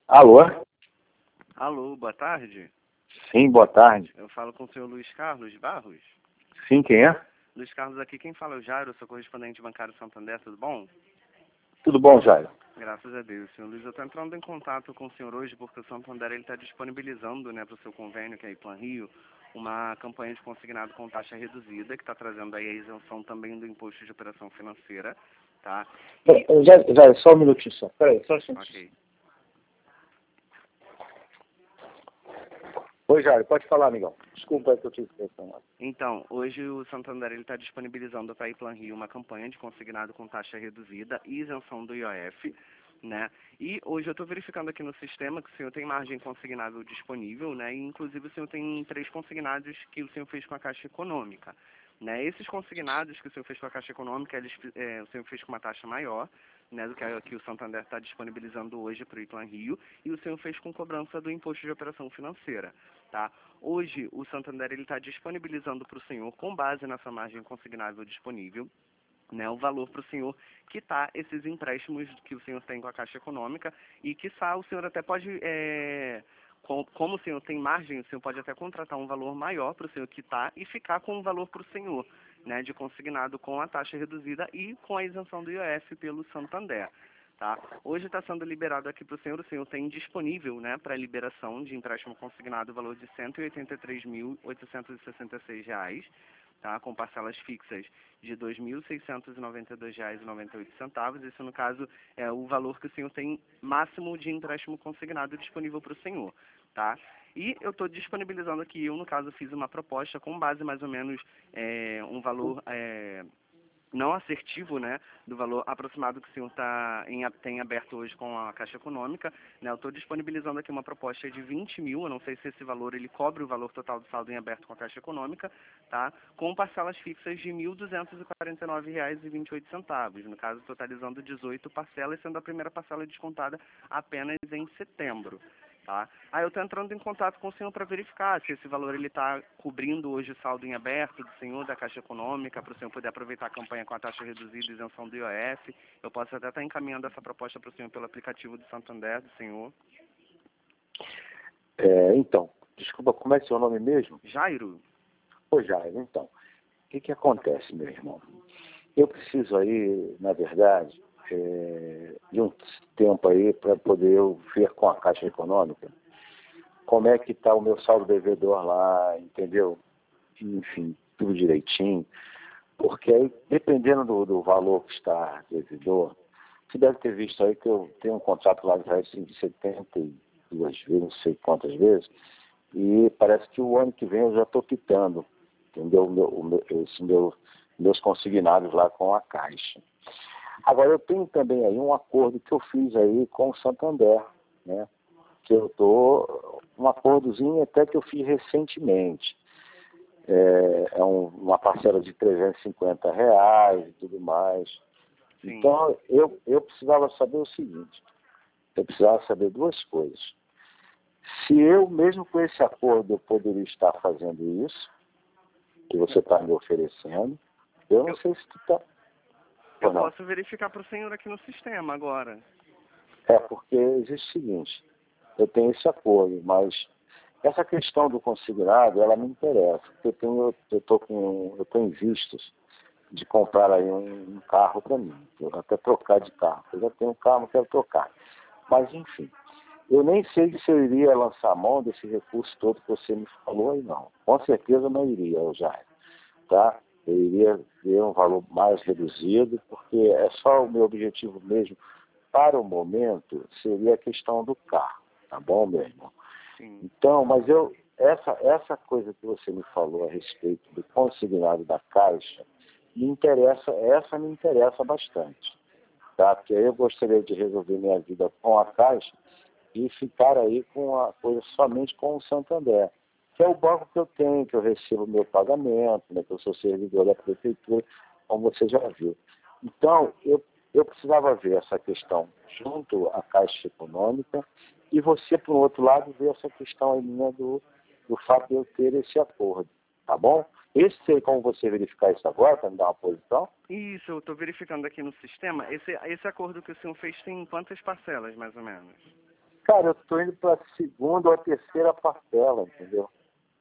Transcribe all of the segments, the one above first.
Alô? Alô, boa tarde. Sim, boa tarde. Eu falo com o senhor Luiz Carlos Barros. Sim, quem é? Luiz Carlos aqui, quem fala é o Jairo, sou correspondente bancário Santander, tudo bom? Tudo bom, Jairo? Graças a Deus, senhor Luiz. Eu estou entrando em contato com o senhor hoje porque o Santander está disponibilizando, para o seu convênio, que é a Plan Rio, uma campanha de consignado com taxa reduzida, que está trazendo aí a isenção também do imposto de operação financeira, tá? Já, só um minutinho só. Peraí, só um minutinho. Ok. Oi, Jairo, pode falar, amigão. Desculpa que eu tive que falar. Então, hoje o Santander está disponibilizando para a Plan Rio uma campanha de consignado com taxa reduzida e isenção do IOF, né? E hoje eu estou verificando aqui no sistema que o senhor tem margem consignável disponível, né? E inclusive o senhor tem 3 consignados que o senhor fez com a Caixa Econômica, né? Esses consignados que o senhor fez com a Caixa Econômica, o senhor fez com uma taxa maior, né, do que o Santander está disponibilizando hoje para o Plan Rio, e o senhor fez com cobrança do imposto de operação financeira, tá? Hoje o Santander está disponibilizando para o senhor, com base nessa margem consignável disponível, né, o valor para o senhor quitar esses empréstimos que o senhor tem com a Caixa Econômica e quiçá o senhor até pode, como o senhor tem margem, o senhor pode até contratar um valor maior para o senhor quitar e ficar com um valor para o senhor, né, de consignado com a taxa reduzida e com a isenção do IOF pelo Santander. Tá? Hoje está sendo liberado aqui para o senhor tem disponível, né, para liberação de empréstimo consignado o valor de R$ 183.866, tá, com parcelas fixas de R$ 2.692,98. Isso, no caso, é o valor que o senhor tem máximo de empréstimo consignado disponível para o senhor. Tá? E eu estou disponibilizando aqui, eu, no caso, fiz uma proposta com base mais ou menos um valor não assertivo, né, do valor aproximado que o senhor tem aberto hoje com a Caixa Econômica, né? Eu estou disponibilizando aqui uma proposta de 20 mil, eu não sei se esse valor ele cobre o valor total do saldo em aberto com a Caixa Econômica, tá? Com parcelas fixas de R$ 1.249,28, no caso totalizando 18 parcelas, sendo a primeira parcela descontada apenas em setembro. Tá? Aí eu estou entrando em contato com o senhor para verificar se esse valor ele está cobrindo hoje o saldo em aberto do senhor, da Caixa Econômica, para o senhor poder aproveitar a campanha com a taxa reduzida e isenção do IOF. Eu posso até estar encaminhando essa proposta para o senhor pelo aplicativo do Santander, do senhor. Então, desculpa, como é seu nome mesmo? Jairo. Ô, Jairo, então, o que acontece, meu irmão? Eu preciso aí, na verdade, de um tempo aí para poder eu ver com a Caixa Econômica como é que está o meu saldo devedor lá, entendeu? Enfim, tudo direitinho. Porque aí, dependendo do valor que está devedor, você deve ter visto aí que eu tenho um contrato lá de 72 vezes, não sei quantas vezes, e parece que o ano que vem eu já estou quitando, entendeu? Meus consignados lá com a Caixa. Agora, eu tenho também aí um acordo que eu fiz aí com o Santander, né? Que eu estou, um acordozinho até que eu fiz recentemente. Uma parcela de R$ 350 e tudo mais. Sim. Então, eu precisava saber o seguinte, eu precisava saber duas coisas. Se eu, mesmo com esse acordo, eu poderia estar fazendo isso, que você está me oferecendo, eu não sei se tu está... Eu posso verificar para o senhor aqui no sistema agora. Porque existe o seguinte, eu tenho esse acordo, mas essa questão do consignado, ela me interessa, porque eu estou em vistas de comprar aí um carro para mim, até trocar de carro. Eu já tenho um carro, quero trocar. Mas, enfim, eu nem sei se eu iria lançar mão desse recurso todo que você me falou aí, não. Com certeza não iria, Jair, tá? Eu iria ver um valor mais reduzido, porque é só o meu objetivo mesmo, para o momento, seria a questão do carro, tá bom, meu irmão? Sim. Então, mas essa coisa que você me falou a respeito do consignado da Caixa, me interessa bastante, tá? Porque eu gostaria de resolver minha vida com a Caixa e ficar aí com a coisa somente com o Santander, que é o banco que eu tenho, que eu recebo meu pagamento, né, que eu sou servidor da prefeitura, como você já viu. Então, eu precisava ver essa questão junto à Caixa Econômica e você, por outro lado, ver essa questão aí minha do fato de eu ter esse acordo, tá bom? Tem como você verificar isso agora, para me dar uma posição? Isso, eu estou verificando aqui no sistema. Esse acordo que o senhor fez tem quantas parcelas, mais ou menos? Cara, eu estou indo para a segunda ou a terceira parcela, entendeu?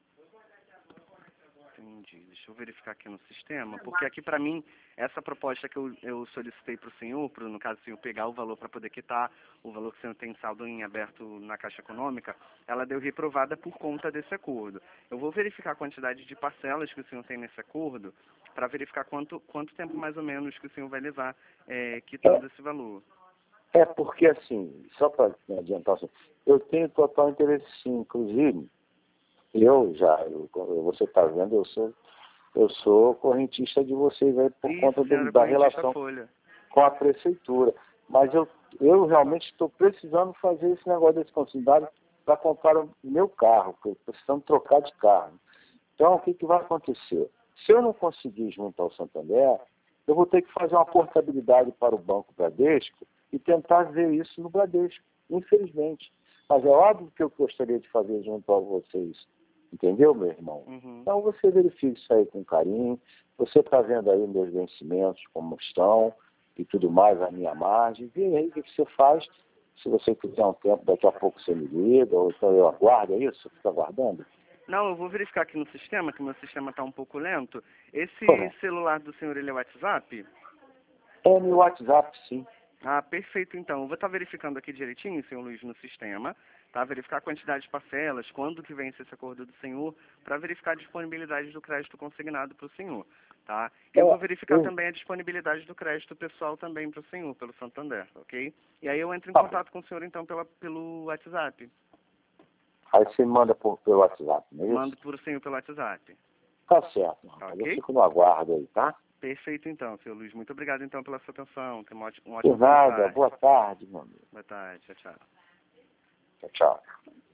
Entendi. Deixa eu verificar aqui no sistema, porque aqui para mim, essa proposta que eu solicitei para o senhor, no caso o senhor pegar o valor para poder quitar, o valor que o senhor tem saldo em aberto na Caixa Econômica, ela deu reprovada por conta desse acordo. Eu vou verificar a quantidade de parcelas que o senhor tem nesse acordo, para verificar quanto tempo mais ou menos que o senhor vai levar quitando esse valor. É porque, assim, só para adiantar, assim, eu tenho total interesse sim, inclusive, você está vendo, eu sou correntista de vocês aí por Isso, conta senhora da correntista relação Folha. com a prefeitura. Mas eu realmente estou precisando fazer esse negócio desse consignado para comprar o meu carro, porque precisamos trocar de carro. Então, o que vai acontecer? Se eu não conseguir juntar o Santander, eu vou ter que fazer uma portabilidade para o Banco Bradesco e tentar ver isso no Bradesco, infelizmente. Mas é óbvio que eu gostaria de fazer junto a vocês. Entendeu, meu irmão? Uhum. Então, você verifique isso aí com carinho. Você está vendo aí meus vencimentos, como estão, e tudo mais, a minha margem. Vê aí o que você faz. Se você quiser um tempo, daqui a pouco você me liga, ou então eu aguardo, é isso? Fica aguardando? Não, eu vou verificar aqui no sistema, que o meu sistema está um pouco lento. Esse Correto. celular do senhor, ele é WhatsApp? É no WhatsApp, sim. Ah, perfeito, então. Eu vou estar verificando aqui direitinho, senhor Luiz, no sistema, tá? Verificar a quantidade de parcelas, quando que vence esse acordo do senhor, para verificar a disponibilidade do crédito consignado para o senhor, tá? Eu vou verificar também a disponibilidade do crédito pessoal também para o senhor, pelo Santander, ok? E aí eu entro em contato com o senhor, então, pelo WhatsApp. Aí você manda pelo WhatsApp, não é isso? Mando para o senhor pelo WhatsApp. Tá certo, rapaz. Ok? Eu fico no aguardo aí, tá? Perfeito, então, senhor Luiz. Muito obrigado, então, pela sua atenção. Tenha um Por ótimo nada. tarde. Boa tarde, meu amigo. Boa tarde. Tchau, tchau. Tchau, tchau.